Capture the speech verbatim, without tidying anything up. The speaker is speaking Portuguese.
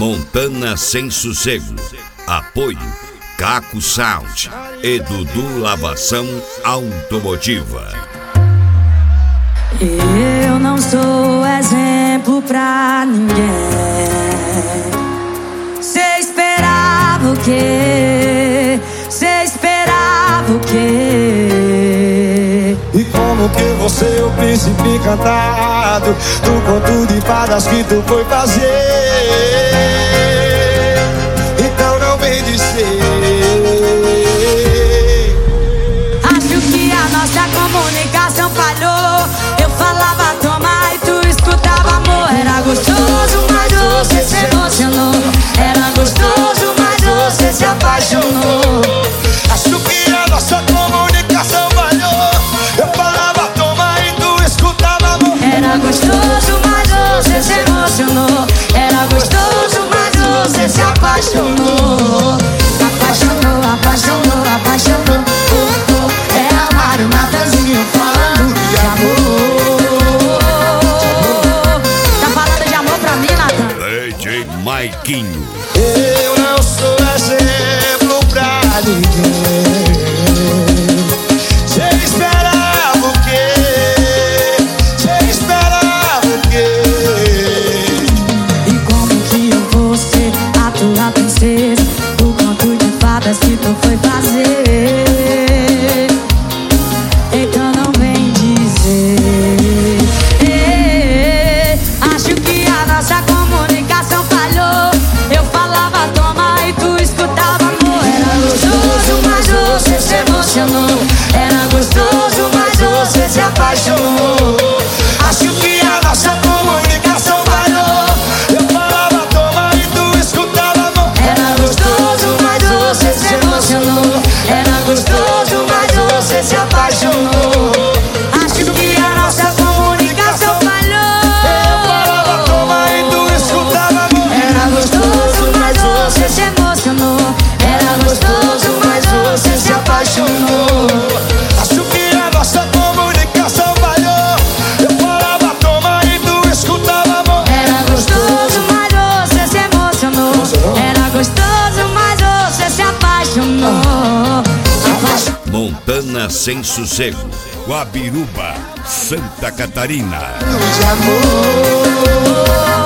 Montana Sem Sossego. Apoio Caco Sound e Dudu Lavação Automotiva. Eu não sou exemplo pra ninguém. Cê esperava o quê? Cê esperava o quê? E como que você é o príncipe encantado do conto de fadas que tu foi fazer? Então não vem dizer. Acho que a nossa comunicação falhou. Eu falava toma e tu escutava amor. Era gostoso, mas você se emocionou. Era gostoso, mas você se apaixonou. Acho que a nossa comunicação falhou. Eu falava toma e tu escutava amor. Era gostoso, mas você se emocionou. Era gostoso, mas você se apaixonou. Apaixonou, apaixonou, apaixonou. Oh, oh. É amar o Natanzinho falando de amor. Tá falando de amor pra mim, Natan? D J Maiquinho. Eu não sou exemplo pra ninguém. Cê esperava o quê? Cê esperava o quê? E como que eu vou ser a tua princesa? O conto de fadas que tu foi fazer. Então não vem dizer. Ei, acho que a nossa comunicação falhou. Eu falava toma e tu escutava amor. Era gostoso, mas você se emocionou. Era gostoso, mas você se apaixonou. Acho que a nossa comunicação falhou. Eu falava toma e tu escutava amor. Era gostoso, mas você se emocionou. Era gostoso, mas você se apaixonou. Acho que a nossa comunicação falhou. Eu falava toma e tu escutava amor. Era gostoso, mas você se emocionou. Era gostoso, mas você se apaixonou. Acho que a nossa comunicação falhou. Eu falava toma e tu escutava amor. Era gostoso, mas você se emocionou. Era gostoso, mas você se apaixonou. Apaixonou. Montana Sem Sossego. Guabiruba, Santa Catarina. De amor.